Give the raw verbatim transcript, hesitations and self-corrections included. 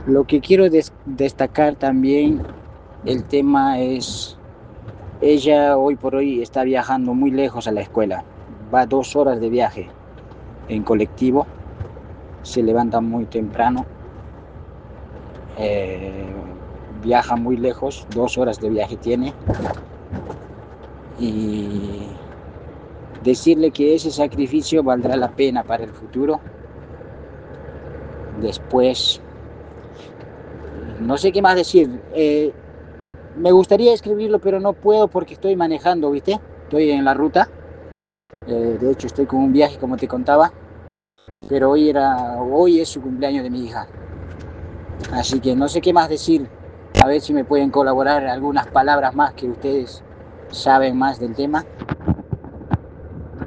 Lo que quiero des- destacar también, el tema es, ella hoy por hoy está viajando muy lejos a la escuela. Va dos horas de viaje en colectivo, se levanta muy temprano, eh, viaja muy lejos, dos horas de viaje tiene, y decirle que ese sacrificio valdrá la pena para el futuro. Después, no sé qué más decir. Eh, me gustaría escribirlo, pero no puedo porque estoy manejando, ¿viste? Estoy en la ruta. Eh, de hecho, estoy con un viaje, como te contaba. Pero hoy era, hoy es su cumpleaños de mi hija. Así que no sé qué más decir. A ver si me pueden colaborar algunas palabras más que ustedes saben más del tema.